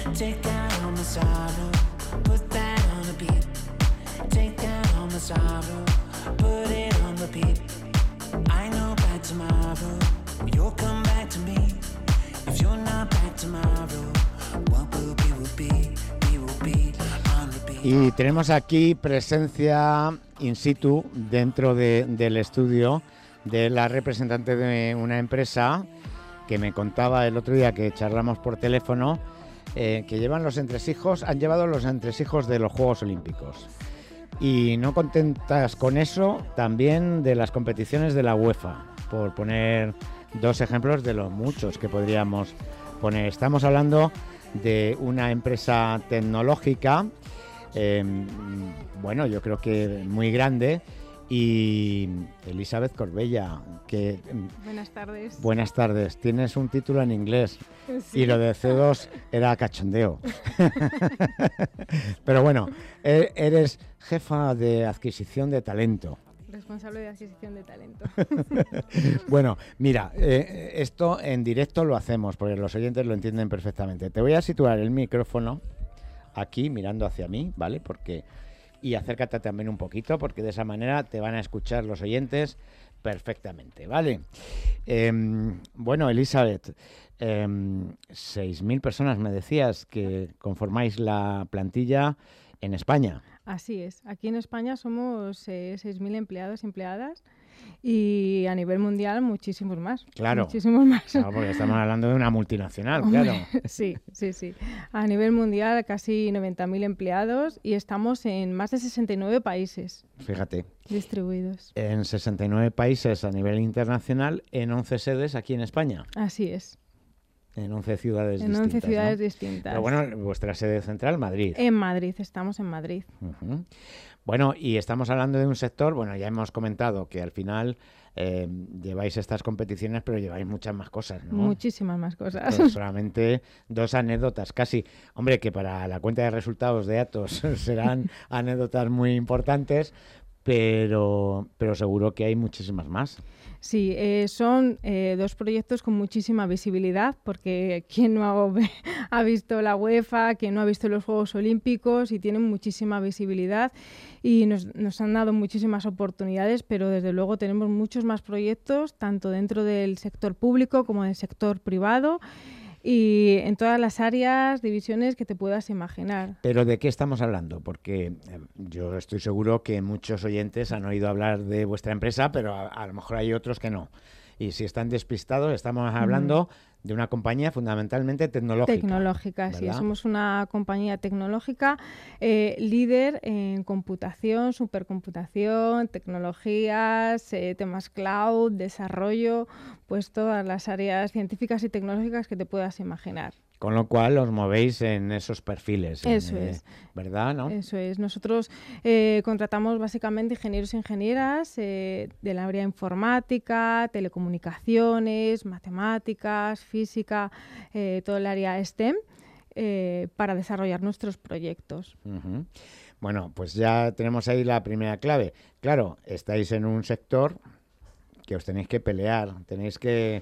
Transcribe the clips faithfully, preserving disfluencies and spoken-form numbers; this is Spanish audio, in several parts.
Take down all my sorrow, put that on repeat. Take down all my sorrow, put it on repeat. I know by tomorrow you'll come back to me. If you're not back tomorrow, what will be will be, be will be on repeat. Y tenemos aquí presencia in situ dentro de, del estudio de la representante de una empresa que me contaba el otro día que charlamos por teléfono, eh, que llevan los entresijos, han llevado los entresijos de los Juegos Olímpicos. Y no contentas con eso, también de las competiciones de la UEFA, por poner dos ejemplos de los muchos que podríamos poner. Estamos hablando de una empresa tecnológica, eh, bueno, yo creo que muy grande. Y Elizabeth Corbella, que... Buenas tardes. Buenas tardes. Tienes un título en inglés, sí. Y lo de C dos era cachondeo. Pero bueno, eres jefa de adquisición de talento. Responsable de adquisición de talento. Bueno, mira, eh, esto en directo lo hacemos, porque los oyentes lo entienden perfectamente. Te voy a situar el micrófono aquí, mirando hacia mí, ¿vale? Porque... Y acércate también un poquito, porque de esa manera te van a escuchar los oyentes perfectamente, ¿vale? Eh, bueno, Elizabeth, eh, seis mil personas me decías que conformáis la plantilla en España. Así es. Aquí en España somos eh, seis mil empleados y empleadas y a nivel mundial muchísimos más. Claro. Muchísimos más. Claro, porque estamos hablando de una multinacional, Hombre, claro. Sí, sí, sí. A nivel mundial casi noventa mil empleados y estamos en más de sesenta y nueve países. Fíjate. Distribuidos. En sesenta y nueve países a nivel internacional, en once sedes aquí en España. Así es. En once ciudades en distintas. En once ciudades ¿no? distintas. Pero bueno, vuestra sede central, Madrid. En Madrid, estamos en Madrid. Uh-huh. Bueno, y estamos hablando de un sector, bueno, ya hemos comentado que al final eh, lleváis estas competiciones, pero lleváis muchas más cosas, ¿no? Muchísimas más cosas. Pero solamente dos anécdotas, casi. Hombre, que para la cuenta de resultados de Atos serán anécdotas muy importantes, pero, pero seguro que hay muchísimas más. Sí, eh, son eh, dos proyectos con muchísima visibilidad, porque quien no ha, ha visto la UEFA, quien no ha visto los Juegos Olímpicos, y tienen muchísima visibilidad y nos, nos han dado muchísimas oportunidades, pero desde luego tenemos muchos más proyectos, tanto dentro del sector público como del sector privado, y en todas las áreas, divisiones que te puedas imaginar. ¿Pero de qué estamos hablando? Porque eh, yo estoy seguro que muchos oyentes han oído hablar de vuestra empresa, pero a, a lo mejor hay otros que no. Y si están despistados, estamos hablando mm. de una compañía fundamentalmente tecnológica. Tecnológica, ¿verdad? Sí. Somos una compañía tecnológica eh, líder en computación, supercomputación, tecnologías, eh, temas cloud, desarrollo, pues todas las áreas científicas y tecnológicas que te puedas imaginar. Con lo cual os movéis en esos perfiles. Eso en, es. Eh, ¿Verdad? ¿No? Eso es. Nosotros eh, contratamos básicamente ingenieros e ingenieras eh, del área informática, telecomunicaciones, matemáticas, física, eh, todo el área STEM, eh, para desarrollar nuestros proyectos. Uh-huh. Bueno, pues ya tenemos ahí la primera clave. Claro, estáis en un sector que os tenéis que pelear, tenéis que,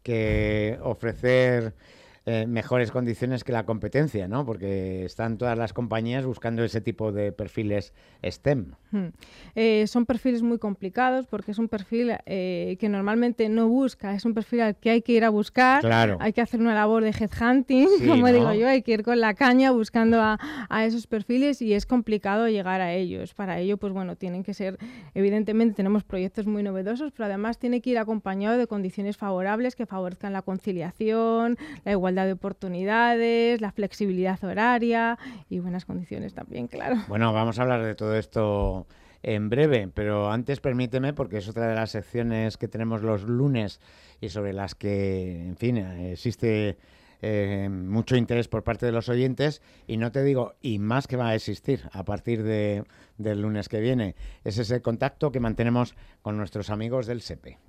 que ofrecer... Eh, mejores condiciones que la competencia, ¿no? Porque están todas las compañías buscando ese tipo de perfiles STEM. Hmm. Eh, son perfiles muy complicados porque es un perfil eh, que normalmente no busca, es un perfil al que hay que ir a buscar, claro. Hay que hacer una labor de headhunting, sí, como ¿no? digo yo, hay que ir con la caña buscando a, a esos perfiles y es complicado llegar a ellos. Para ello, pues bueno, tienen que ser, evidentemente tenemos proyectos muy novedosos, pero además tiene que ir acompañado de condiciones favorables que favorezcan la conciliación, la igualdad de oportunidades, la flexibilidad horaria y buenas condiciones también, claro. Bueno, vamos a hablar de todo esto en breve, pero antes permíteme, porque es otra de las secciones que tenemos los lunes y sobre las que, en fin, existe eh, mucho interés por parte de los oyentes, y no te digo, y más que va a existir a partir de, del lunes que viene, es ese contacto que mantenemos con nuestros amigos del SEPE.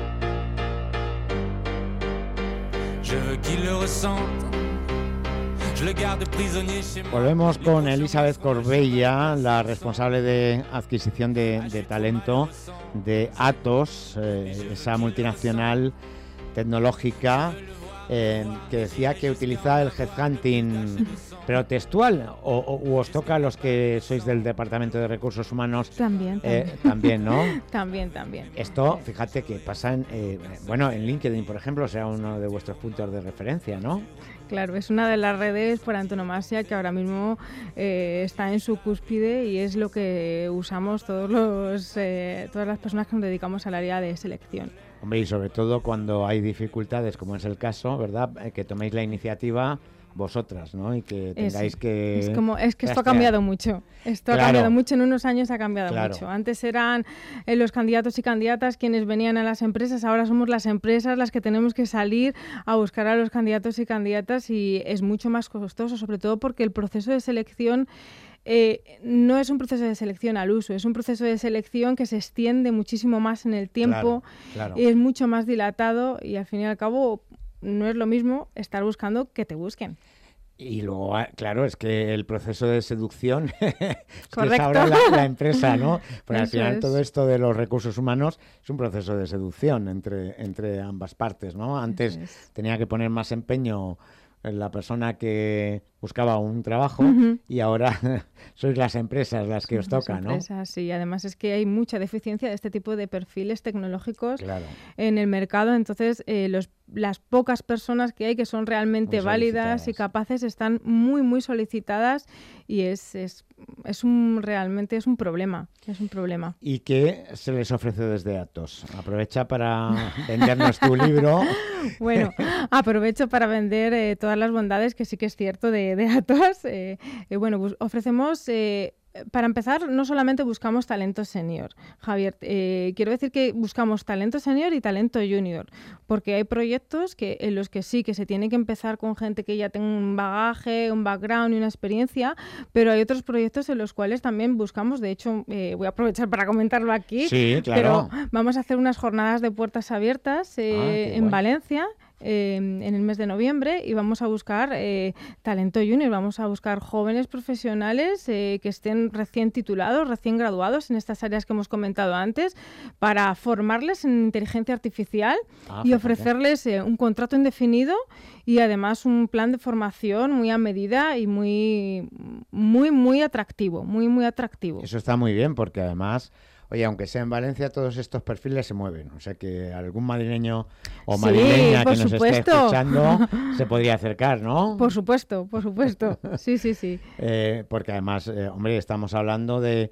Je veux qu'ils le ressentent, Volvemos con Elizabeth Corbella, la responsable de adquisición de, de talento de Atos, eh, esa multinacional tecnológica eh, que decía que utiliza el headhunting, pero textual, o, o os toca a los que sois del Departamento de Recursos Humanos. También, también. Eh, también, ¿no? También, también. Esto, fíjate que pasa en, eh, bueno, en LinkedIn, por ejemplo, será uno de vuestros puntos de referencia, ¿no? Claro, es una de las redes por antonomasia que ahora mismo eh, está en su cúspide y es lo que usamos todos los, eh, todas las personas que nos dedicamos al área de selección. Hombre, y sobre todo cuando hay dificultades, como es el caso, ¿verdad? Eh, que toméis la iniciativa vosotras, ¿no? Y que tengáis es, que... Es, como, es que esto rastrear. ha cambiado mucho. Esto Claro. ha cambiado mucho, en unos años ha cambiado Claro. mucho. Antes eran eh, los candidatos y candidatas quienes venían a las empresas, ahora somos las empresas las que tenemos que salir a buscar a los candidatos y candidatas y es mucho más costoso, sobre todo porque el proceso de selección Eh, no es un proceso de selección al uso, es un proceso de selección que se extiende muchísimo más en el tiempo, Claro, claro. y es mucho más dilatado y al fin y al cabo no es lo mismo estar buscando que te busquen. Y luego, ah, claro, es que el proceso de seducción es, que Correcto. es ahora la, la empresa, ¿no? Porque al Eso final es. todo esto de los recursos humanos es un proceso de seducción entre, entre ambas partes, ¿no? Antes Eso es. tenía que poner más empeño en la persona que buscaba un trabajo Ujú. y ahora sois las empresas las que os Las toca, ¿no? empresas, sí, además es que hay mucha deficiencia de este tipo de perfiles tecnológicos Claro. en el mercado, entonces eh, los, las pocas personas que hay que son realmente Muy válidas y solicitadas. capaces están muy muy solicitadas y es, es, es un realmente es un problema, es un problema. ¿Y qué se les ofrece desde Atos? Aprovecha para vendernos tu libro. Bueno, aprovecho para vender eh, todas las bondades que sí que es cierto de, de Atos. Eh, eh, bueno, bus- ofrecemos... Eh, para empezar, no solamente buscamos talento senior, Javier. Eh, quiero decir que buscamos talento senior y talento junior, porque hay proyectos que, en los que sí, que se tiene que empezar con gente que ya tenga un bagaje, un background y una experiencia, pero hay otros proyectos en los cuales también buscamos, de hecho, eh, voy a aprovechar para comentarlo aquí, Sí, claro. pero vamos a hacer unas jornadas de puertas abiertas eh, Ah, qué en guay. Valencia. Eh, en el mes de noviembre y vamos a buscar eh, talento junior, vamos a buscar jóvenes profesionales eh, que estén recién titulados, recién graduados en estas áreas que hemos comentado antes, para formarles en inteligencia artificial Ah, y fíjate. ofrecerles eh, un contrato indefinido y además un plan de formación muy a medida y muy, muy, muy atractivo, muy, muy atractivo. Eso está muy bien porque además, oye, aunque sea en Valencia, todos estos perfiles se mueven. O sea que algún madrileño o Sí, madrileña por que nos esté supuesto. escuchando se podría acercar, ¿no? Por supuesto, por supuesto. Sí, sí, sí. Eh, porque además, eh, hombre, estamos hablando de,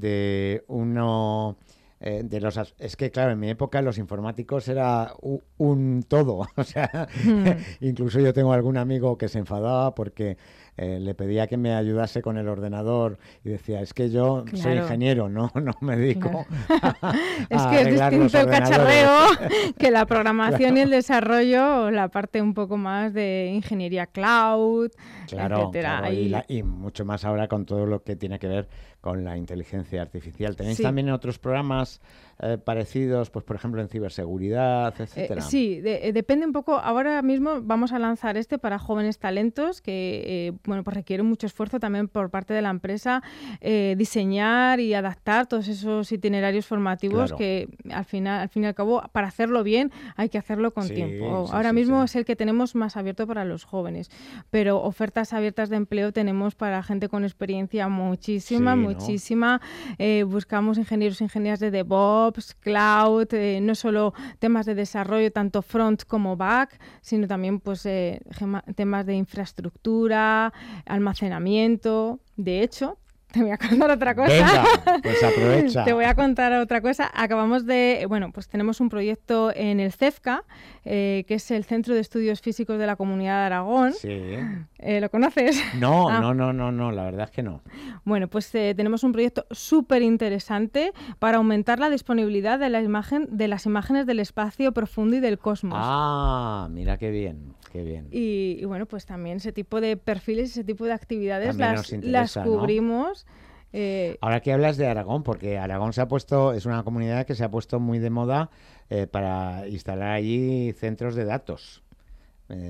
de uno... eh, de los as- es que claro, en mi época los informáticos era u- un todo, o sea, incluso yo tengo algún amigo que se enfadaba porque eh, le pedía que me ayudase con el ordenador y decía, es que yo soy Claro. ingeniero, no, no me dedico a, Es a que es arreglar los distinto el ordenadores". cacharreo que la programación y el desarrollo, o la parte un poco más de ingeniería cloud, Claro, etcétera. claro, y, Ahí- la- y mucho más ahora con todo lo que tiene que ver con la inteligencia artificial. ¿Tenéis Sí. también otros programas eh, parecidos, pues por ejemplo en ciberseguridad, Eh, etcétera? sí, de- eh, depende un poco. Ahora mismo vamos a lanzar este para jóvenes talentos que eh, bueno, pues requiere mucho esfuerzo también por parte de la empresa eh, diseñar y adaptar todos esos itinerarios formativos Claro. que al final, al fin y al cabo, para hacerlo bien hay que hacerlo con Sí, tiempo. sí, Ahora sí, mismo sí. es el que tenemos más abierto para los jóvenes, pero ofertas abiertas de empleo tenemos para gente con experiencia muchísima, Sí, ¿no? muchísima. Eh, buscamos ingenieros e ingenieras de DevOps, Cloud, eh, no solo temas de desarrollo, tanto front como back, sino también pues eh, gema- temas de infraestructura, almacenamiento. De hecho, te voy a contar otra cosa. Venga, pues aprovecha. Te voy a contar otra cosa. Acabamos de, bueno, pues tenemos un proyecto en el CEFCA, eh, que es el Centro de Estudios Físicos de la Comunidad de Aragón. Sí. Eh, ¿Lo conoces? No, Ah. no, no, no, no, la verdad es que no. Bueno, pues eh, tenemos un proyecto súper interesante para aumentar la disponibilidad de la imagen, de las imágenes del espacio profundo y del cosmos. Ah, mira qué bien, qué bien. Y, y bueno, pues también ese tipo de perfiles, ese tipo de actividades También las, nos interesa, las ¿no? cubrimos. eh, Ahora que hablas de Aragón, porque Aragón se ha puesto, es una comunidad que se ha puesto muy de moda eh, para instalar allí centros de datos. Eh,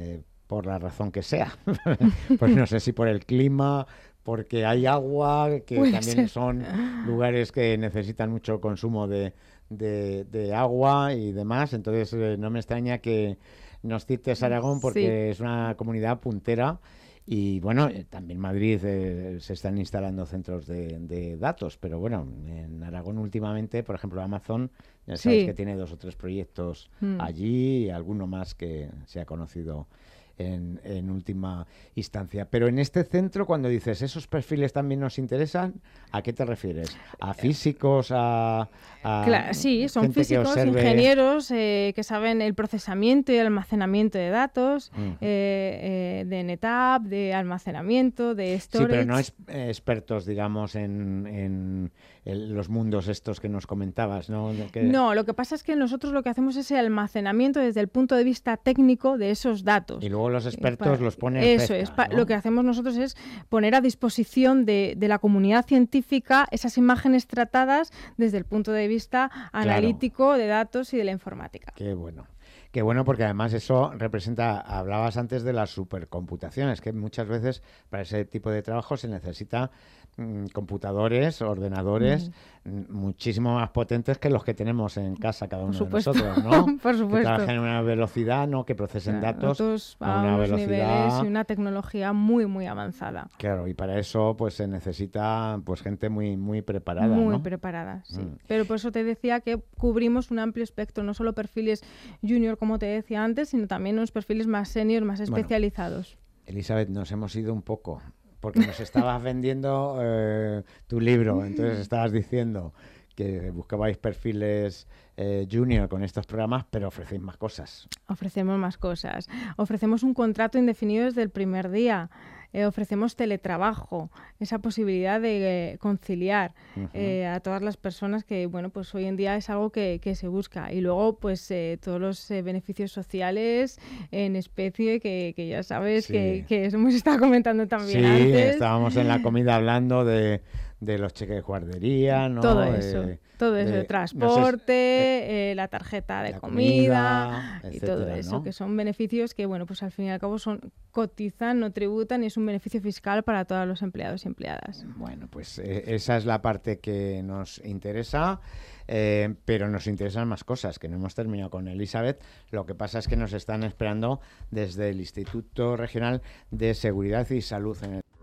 por la razón que sea. Pues no sé si por el clima, porque hay agua, que Puede también ser. son lugares que necesitan mucho consumo de, de, de agua y demás. Entonces eh, no me extraña que nos cites Aragón, porque Sí. es una comunidad puntera. Y bueno, eh, también Madrid eh, se están instalando centros de, de datos, pero bueno, en Aragón últimamente, por ejemplo, Amazon, ya sabes Sí. que tiene dos o tres proyectos Mm. allí y alguno más que se ha conocido en, en última instancia. Pero en este centro, cuando dices esos perfiles también nos interesan, ¿a qué te refieres? ¿A físicos? ¿A, a Cla- sí, son gente que físicos, observe? ingenieros eh, que saben el procesamiento y el almacenamiento de datos, Ujú. eh, eh, de NetApp, de almacenamiento, de Sí, storage. pero no es eh, expertos, digamos, en, en el- los mundos estos que nos comentabas, ¿no? De que- No, lo que pasa es que nosotros lo que hacemos es el almacenamiento desde el punto de vista técnico de esos datos. Y luego los Eh, expertos pa- los ponen Eso cerca, es, pa- ¿no? lo que hacemos nosotros es poner a disposición de, de la comunidad científica esas imágenes tratadas desde el punto de vista analítico de datos y de la informática. Qué bueno. Qué bueno, porque además eso representa, hablabas antes de las supercomputaciones, que muchas veces para ese tipo de trabajo se necesita mm, computadores, ordenadores mm, muchísimo más potentes que los que tenemos en casa cada uno de supuesto. nosotros, ¿no? Por Que supuesto. trabajen a una velocidad, ¿no? Que procesen Claro, datos datos a a una unos niveles velocidad. y una tecnología muy, muy avanzada. Claro, y para eso pues se necesita pues gente muy muy preparada, Muy ¿no? preparada, sí. Mm. Pero por eso te decía que cubrimos un amplio espectro, no solo perfiles junior, como te decía antes, sino también unos perfiles más senior, más Bueno. especializados. Elizabeth, nos hemos ido un poco, porque nos estabas vendiendo eh, tu libro, entonces estabas diciendo que buscabais perfiles eh, junior con estos programas, pero ofrecéis más cosas. Ofrecemos más cosas. Ofrecemos un contrato indefinido desde el primer día. Eh, ofrecemos teletrabajo, esa posibilidad de eh, conciliar Ujú. eh, a todas las personas que, bueno, pues hoy en día es algo que, que se busca. Y luego, pues eh, todos los eh, beneficios sociales en especie que, que ya sabes Sí. que, que eso hemos estado comentando también Sí, antes. estábamos en la comida hablando de, de los cheques de guardería, ¿no? Todo Eh, eso, todo eso, de- el no sé, transporte, eh, la tarjeta de la comida, comida, y todo etcétera, eso, ¿no? que son beneficios que, bueno, pues al fin y al cabo son cotizan, no tributan y es un beneficio fiscal para todos los empleados y empleadas. Bueno, pues eh, esa es la parte que nos interesa, eh, pero nos interesan más cosas, que no hemos terminado con Elizabeth. Lo que pasa es que nos están esperando desde el Instituto Regional de Seguridad y Salud en el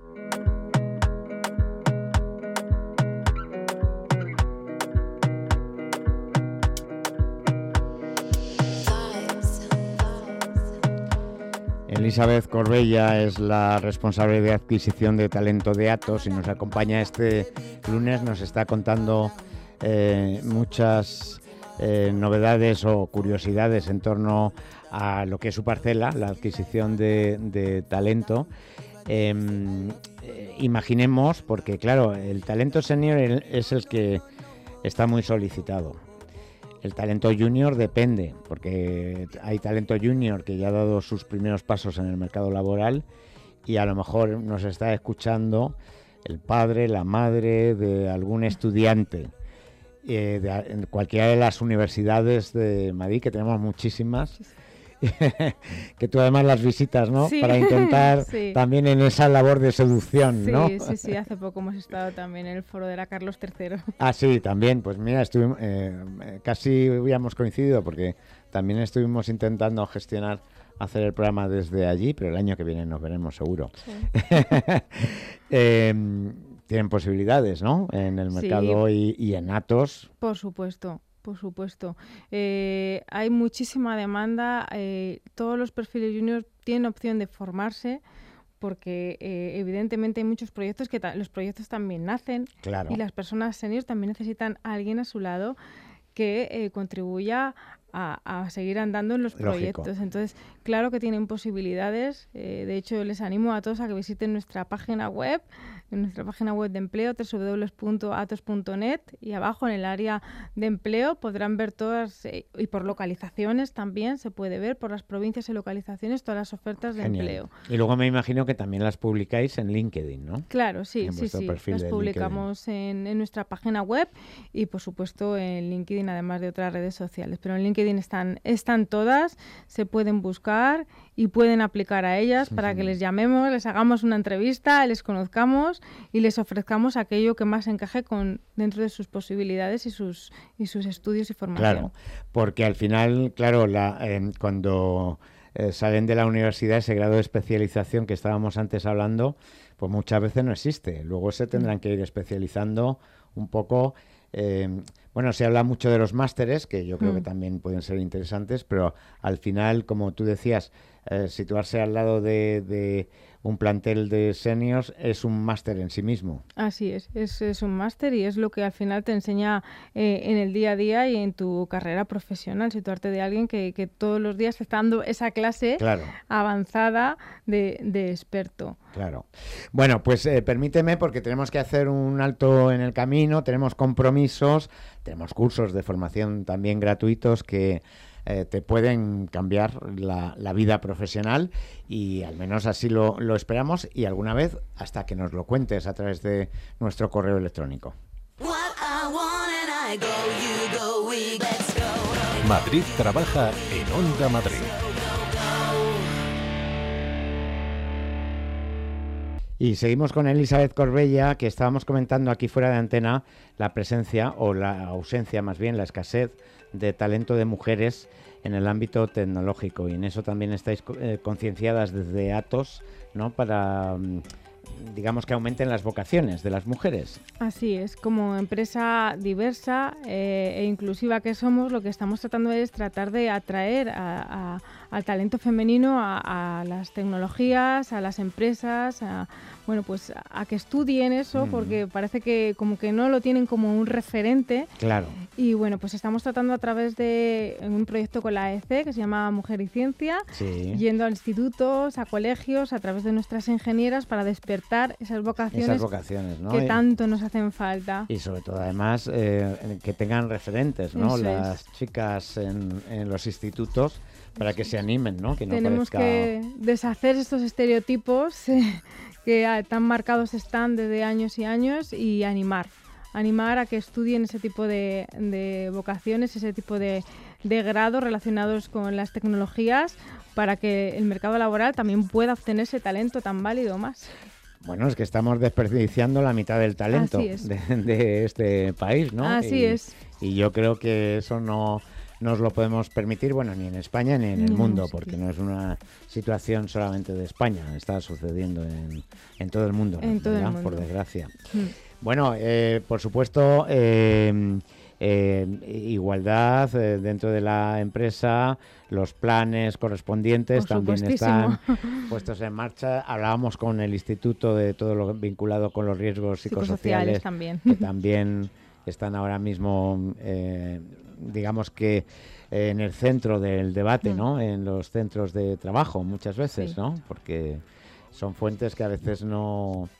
Elizabeth Corbella es la responsable de adquisición de talento de Atos y nos acompaña este lunes, nos está contando eh, muchas eh, novedades o curiosidades en torno a lo que es su parcela, la adquisición de, de talento. Eh, eh, imaginemos, porque claro, el talento senior es el que está muy solicitado. El talento junior depende, porque hay talento junior que ya ha dado sus primeros pasos en el mercado laboral y a lo mejor nos está escuchando el padre, la madre de algún estudiante eh, de, en cualquiera de las universidades de Madrid, que tenemos muchísimas, que tú además las visitas, ¿no? Sí, Para intentar sí. también en esa labor de seducción, Sí, ¿no? sí, sí, hace poco hemos estado también en el foro de la Carlos tercero. Ah, sí, también. Pues mira, estuvimos, eh, casi habíamos coincidido porque también estuvimos intentando gestionar hacer el programa desde allí, pero el año que viene nos veremos seguro. Sí. eh, tienen posibilidades, ¿no? En el Sí. mercado y, y en Atos. Por supuesto, por supuesto. Eh, hay muchísima demanda. Eh, todos los perfiles juniors tienen opción de formarse porque eh, evidentemente hay muchos proyectos que ta- los proyectos también nacen Claro. y las personas seniors también necesitan a alguien a su lado que eh, contribuya a, a seguir andando en los Lógico. proyectos. Entonces, claro que tienen posibilidades. Eh, de hecho, les animo a todos a que visiten nuestra página web, en nuestra página web de empleo, doble u doble u doble u punto atos punto net, y abajo en el área de empleo podrán ver todas, eh, y por localizaciones también se puede ver, por las provincias y localizaciones, todas las ofertas de Genial. empleo. Y luego me imagino que también las publicáis en LinkedIn, ¿no? Claro, sí, En sí, vuestro sí. perfil Las de publicamos en, en nuestra página web y, por supuesto, en LinkedIn, además de otras redes sociales. Pero en LinkedIn están, están todas, se pueden buscar y pueden aplicar a ellas para que les llamemos, les hagamos una entrevista, les conozcamos y les ofrezcamos aquello que más encaje con dentro de sus posibilidades y sus y sus estudios y formación. Claro, porque al final, claro, la, eh, cuando eh, salen de la universidad, ese grado de especialización que estábamos antes hablando, pues muchas veces no existe. Luego se tendrán que ir especializando un poco. Eh, bueno, se habla mucho de los másteres, que yo creo mm. que también pueden ser interesantes, pero al final, como tú decías, eh, situarse al lado de, de un plantel de seniors es un máster en sí mismo. Así es, es, es un máster y es lo que al final te enseña eh, en el día a día y en tu carrera profesional, situarte de alguien que, que todos los días te está dando esa clase claro. avanzada de, de experto. Claro. Bueno, pues eh, permíteme, porque tenemos que hacer un alto en el camino, tenemos compromisos, tenemos cursos de formación también gratuitos que eh, te pueden cambiar la, la vida profesional y al menos así lo, lo esperamos y alguna vez hasta que nos lo cuentes a través de nuestro correo electrónico. Madrid trabaja en Onda Madrid. Y seguimos con Elizabeth Corbella, que estábamos comentando aquí fuera de antena la presencia, o la ausencia más bien, la escasez de talento de mujeres en el ámbito tecnológico. Y en eso también estáis eh, concienciadas desde Atos, ¿no? Para, digamos, que aumenten las vocaciones de las mujeres. Así es, como empresa diversa eh, e inclusiva que somos, lo que estamos tratando es tratar de atraer a, a, al talento femenino a, a las tecnologías, a las empresas, a, bueno, pues a que estudien eso, mm. porque parece que como que no lo tienen como un referente. Claro. Y bueno, pues estamos tratando a través de un proyecto con la A E C que se llama Mujer y Ciencia, sí. yendo a institutos, a colegios, a través de nuestras ingenieras para despertar esas vocaciones, esas vocaciones, ¿no? que y, tanto nos hacen falta. Y sobre todo, además, eh, que tengan referentes, ¿no? Eso las es. chicas en, en los institutos para que se animen, ¿no? Que no Tenemos parezca... que deshacer estos estereotipos eh, que tan marcados están desde años y años y animar. animar a que estudien ese tipo de, de vocaciones, ese tipo de, de grados relacionados con las tecnologías para que el mercado laboral también pueda obtener ese talento tan válido más. Bueno, es que estamos desperdiciando la mitad del talento de, de este país, ¿no? Así y, es. Y yo creo que eso no nos lo podemos permitir, bueno, ni en España ni en el no, mundo, sí. porque no es una situación solamente de España, está sucediendo en, en todo el mundo, en todo el mundo. Por desgracia. Mm. Bueno, eh, por supuesto, eh, eh, igualdad eh, dentro de la empresa, los planes correspondientes por también están puestos en marcha. Hablábamos con el instituto de todo lo vinculado con los riesgos psicosociales, psicosociales también. que también están ahora mismo, eh, digamos que eh, en el centro del debate, ¿no? En los centros de trabajo muchas veces, sí. ¿no? Porque son fuentes que a veces no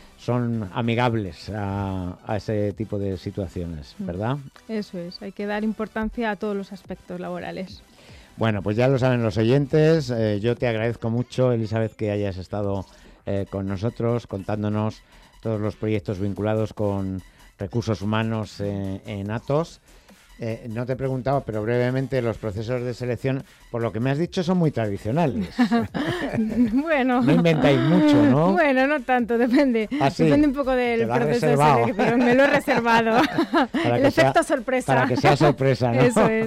son amigables a, a ese tipo de situaciones, ¿verdad? Eso es, hay que dar importancia a todos los aspectos laborales. Bueno, pues ya lo saben los oyentes, eh, yo te agradezco mucho, Elizabeth, que hayas estado eh, con nosotros contándonos todos los proyectos vinculados con recursos humanos eh, en Atos. Eh, no te he preguntado, pero brevemente, los procesos de selección, por lo que me has dicho, son muy tradicionales. Bueno. No inventáis mucho, ¿no? Bueno, no tanto, depende. ¿Ah, sí? Depende un poco del proceso reservado. de selección. Me lo he reservado. Para El efecto sea, sorpresa. Para que sea sorpresa, ¿no? Eso es.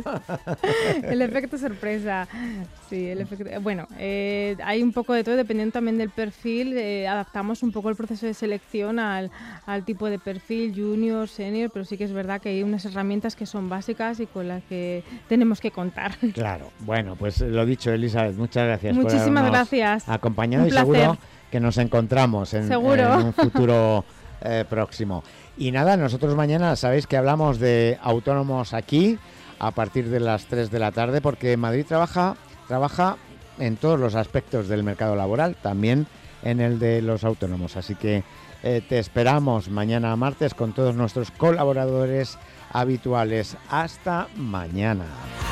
El efecto sorpresa. Sí, el efecto... Bueno, eh, hay un poco de todo, dependiendo también del perfil. Eh, adaptamos un poco el proceso de selección al, al tipo de perfil, junior, senior, pero sí que es verdad que hay unas herramientas que son básicas y con las que tenemos que contar. Claro. Bueno, pues lo dicho, Elizabeth, muchas gracias. Muchísimas por gracias. acompañado un y placer. seguro que nos encontramos en, seguro. en un futuro eh, próximo. Y nada, nosotros mañana sabéis que hablamos de autónomos aquí a partir de las tres de la tarde, porque Madrid trabaja, trabaja en todos los aspectos del mercado laboral, también en el de los autónomos. Así que eh, te esperamos mañana martes con todos nuestros colaboradores habituales. Hasta mañana.